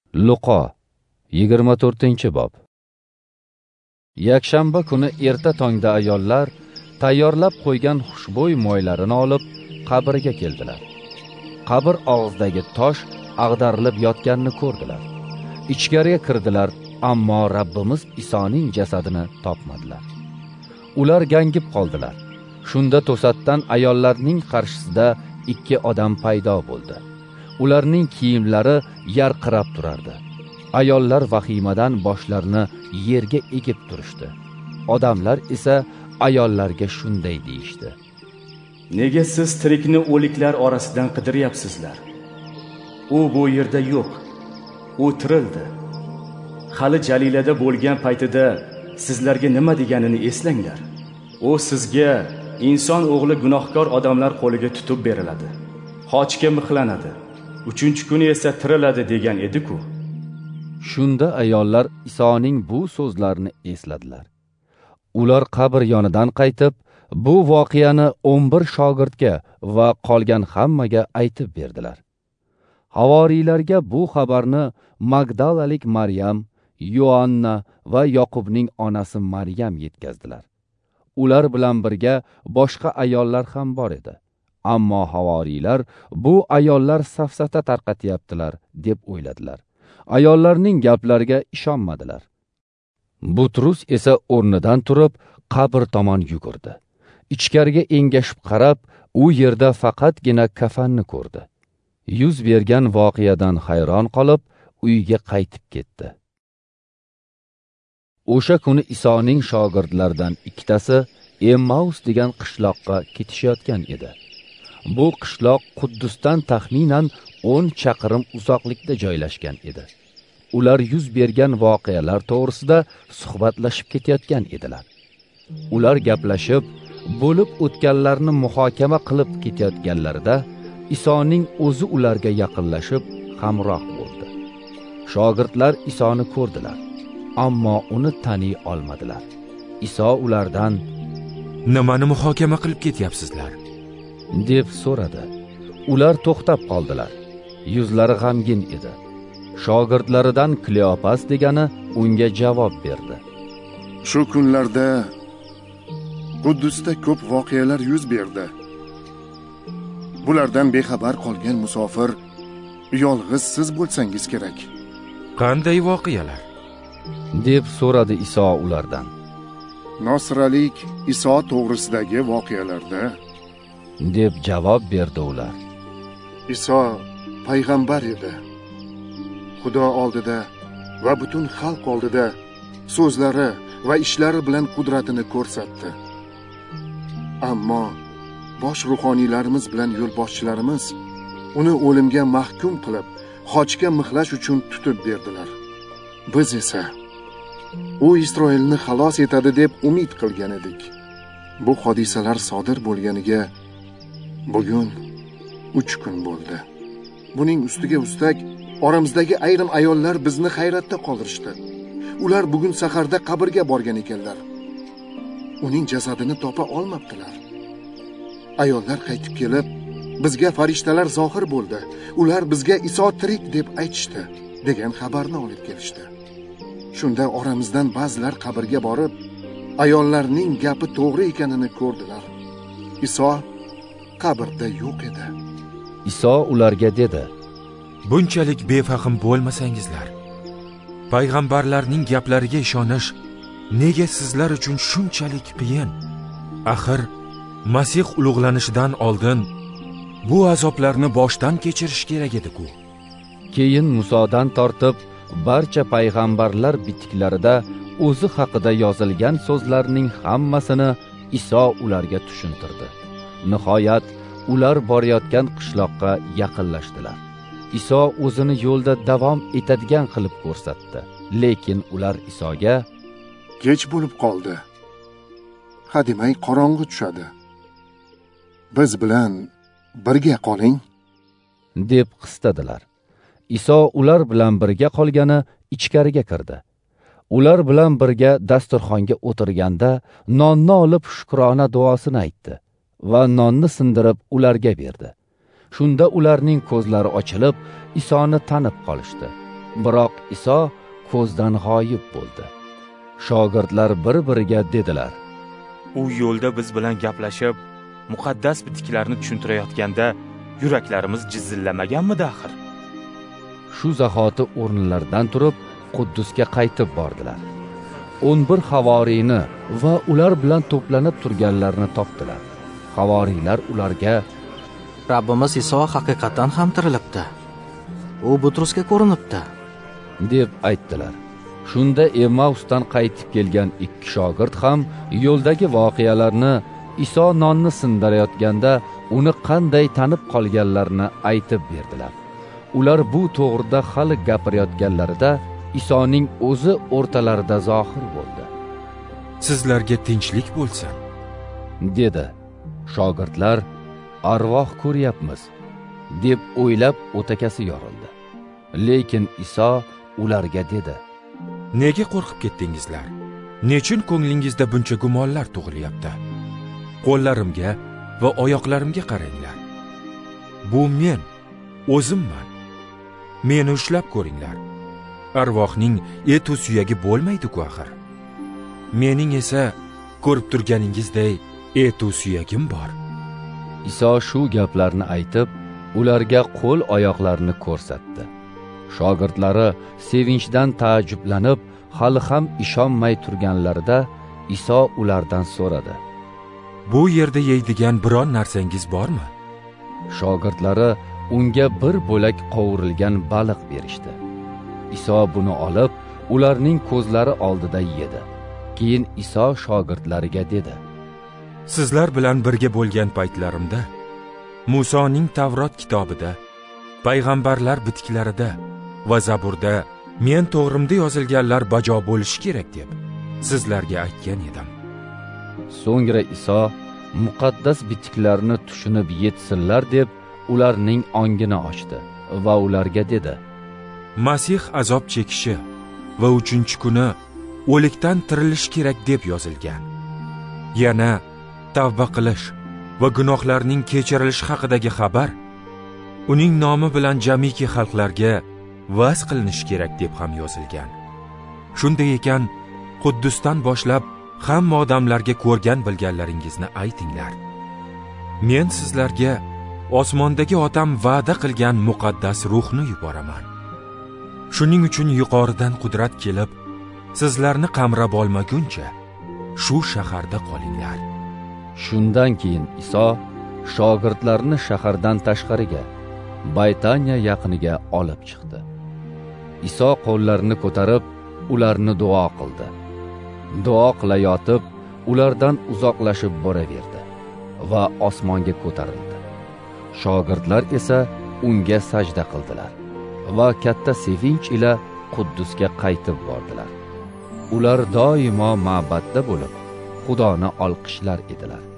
Luqo 24-bob. Yakshanba kuni erta tongda ayollar tayyorlab qo'ygan xushbo'y moylarini olib qabrga keldilar. Qabr og'zidagi tosh ag'darilib yotganini ko'rdilar. Ichkariga kirdilar, ammo Rabbimiz Isoning jasadini topmadilar. Ular gangib qoldilar. Shunda to'satdan ayollarning qarshisida ikki odam paydo bo'ldi. Ularning kiyimlari yarqirab turardi. Ayollar vahimadan boshlarini yerga egib turishdi. Odamlar esa ayollarga shunday deyishdi: Nega siz tirikni o'liklar orasidan qidiryapsizlar? U bu yerda yo'q. U tirildi. Hali Jalilada bo'lgan paytida sizlarga nima deganini eslanglar. U sizga inson o'g'li gunohkor odamlar qo'liga tutib beriladi. Xochga mixlanadi. 3-kuni esa tiriladi degan edi-ku. Shunda ayollar Isoning bu so'zlarini esladilar. Ular qabr yonidan qaytib, bu voqeani 11 shogirdga va qolgan hammaga aytib berdilar. Havoriylarga bu xabarni Magdalalik Maryam, Yoanna va Yoqubning onasi Maryam yetkazdilar. Ular bilan birga boshqa ayollar ham bor edi. Ammo havoriylar bu ayollar safsata tarqatyaptilar deb o'yladilar. Ayollarning gaplariga ishonmadilar. Butrus esa o'rnidan turib qabr tomon yugurdi. Ichkariga engashib qarab, u yerda faqatgina kafanni ko'rdi. Yuz bergan voqeadan hayron qolib, uyiga qaytib ketdi. O'sha kuni Isoning shogirdlaridan ikkitasi Emmaus degan qishloqqa ketishayotgan edi. Bu qishloq Quddusdan taxminan 10 chaqirim uzoqlikda joylashgan edi. Ular yuz bergan voqealar to'g'risida suhbatlashib ketayotgan edilar. Ular gaplashib, bo'lib o'tganlarni muhokama qilib ketayotganlarida Isoning o'zi ularga yaqinlashib hamroh bo'ldi. Shogirdlar Isoni ko'rdilar, ammo uni taniy olmadilar. Iso ulardan: "Nimani muhokama qilib ketyapsizlar?" deb so'radi. Ular to'xtab qoldilar. Yuzlari g'amgin edi. Shogirdlaridan Kleopas degani unga javob berdi: Shu kunlarda Quddusda ko'p voqealar yuz berdi. Bulardan bexabar qolgan musofir yolg'iz siz bo'lsangiz kerak. Qanday voqealar? deb so'radi Iso ulardan. Nosralik Iso to'g'risidagi voqealarda, deb javob berdi ular. Iso payg'ambar edi. Xudo oldida va butun xalq oldida so'zlari va ishlari bilan qudratini ko'rsatdi. Ammo bosh ruhoniylarimiz bilan yo'lboshchilarimiz uni o'limga mahkum qilib, xochga mixlash uchun tutib berdilar. Biz esa u Isroilni xalos etadi deb umid qilgan edik. Bu hodisalar sodir bo'lganiga bugun 3 kun bo'ldi. Buning ustiga ustak oramizdagi ayrim ayollar bizni hayratda qoldirishdi. Ular bugun saharda qabrga borgan ekanlar. Uning jasadini topa olmabdilar. Ayollar qaytib kelib, bizga farishtalar zohir bo'ldi. Ular bizga Iso tirik deb aytishdi, degan xabarni olib kelishdi. Shunda oramizdan ba'zilar qabrga borib, ayollarning gapi to'g'ri ekanini ko'rdilar. Iso qabrda yo'q edi. Iso ularga dedi: Bunchalik befahm bo'lmasangizlar, payg'ambarlarning gaplariga ishonish nega sizlar uchun shunchalik qiyin? Axir Masih ulug'lanishidan oldin bu azoblarni boshdan kechirish kerak edi-ku. Keyin Musodan tortib barcha payg'ambarlar bitiklarida o'zi haqida yozilgan so'zlarning hammasini Iso ularga tushuntirdi. Nihoyat ular borayotgan qishloqqa yaqinlashdilar. Iso o'zini yo'lda davom etadigan qilib ko'rsatdi. Lekin ular Isoga: Kech bo'lib qoldi. Hademay qorong'i tushadi. Biz bilan birga qoling, deb qistadilar. Iso ular bilan birga qolgani ichkariga kirdi. Ular bilan birga dasturxonga o'tirganda nonni olib shukrona duosini aytdi va nonni sindirib ularga berdi. Shunda ularning ko'zlari ochilib, Isoni tanib qolishdi. Biroq Iso ko'zdan g'oyib bo'ldi. Shogirdlar bir-biriga dedilar: U yo'lda biz bilan gaplashib, muqaddas bitiklarni tushuntirayotganda yuraklarimiz jizillamaganmidi axir? Shu zahoti o'rnlaridan turib Quddusga qaytib bordilar. 11 havoriyni va ular bilan to'planib turganlarni topdilar. Havoriylar ularga: Rabbimiz Iso haqiqatan ham tirilibdi. U Butrusga ko'rinibdi, deb aytdilar. Shunda Emmausdan qaytib kelgan 2 shogird ham yo'ldagi voqealarni, Iso nonni sindirayotganda uni qanday tanib qolganlarini aytib berdilar. Ular bu to'g'rida hali gapirayotganlarida Isoning o'zi o'rtalarida zohir bo'ldi. Sizlarga tinchlik bo'lsin, dedi. Shogirdlar: arvoh ko'ryapmiz, deb o'ylab o'takasi yorildi. Lekin Iso ularga dedi: nega qo'rqib ketdingizlar? Nechun ko'nglingizda buncha gumonlar tug'ilyapti? Qo'llarimga va oyoqlarimga qaranglar. Bu men, o'zimman. Meni ushlab ko'ringlar. Arvohning et-u suyagi bo'lmaydi-ku axir. Mening esa ko'rib turganingizday et-u suyagim bor. Iso shu gaplarni aytib, ularga qo'l oyoqlarini ko'rsatdi. Shogirdlari sevinchdan taajjublanib, hali ham ishonmay turganlarida Iso ulardan so'radi: Bu yerda yeydigan biron narsangiz bormi? Shogirdlari unga bir bo'lak qovurilgan baliq berishdi. Iso buni olib, ularning ko'zlari oldida yedi. Keyin Iso shogirdlariga dedi: Sizlar bilan birga bo'lgan paytlarimda Musoning Tavrot kitobida, payg'ambarlar bitiklarida va Zaburda men to'g'rimda yozilganlar bajo bo'lishi kerak deb sizlarga aytgan edim. So'ngra Iso muqaddas bitiklarni tushunib yetsinlar deb ularning ongini ochdi va ularga dedi: Masih azob chekishi va 3-kuni o'likdan tirilish kerak deb yozilgan. Yana tavba qilish va gunohlarning kechirilishi haqidagi xabar uning nomi bilan jamiki xalqlarga va'z qilinishi kerak deb ham yozilgan. Shunday ekan, Quddusdan boshlab hamma odamlarga ko'rgan bilganlaringizni aytinglar. Men sizlarga osmondagi otam va'da qilgan muqaddas ruhni yuboraman. Shuning uchun yuqoridan qudrat kelib, sizlarni qamrab olmaguncha shu shaharda qolinglar. Shundan keyin Iso shogirdlarni shahardan tashqariga, Baytaniya yaqiniga olib chiqdi. Iso qo'llarini ko'tarib, ularni duo qildi. Duo qilayotib, ulardan uzoqlashib boraverdi va osmonga ko'tarildi. Shogirdlar esa unga sajda qildilar va katta sevinch ila Quddusga qaytib bordilar. Ular doimo ma'batda bo'lib, Xudoni olqishlar edilar.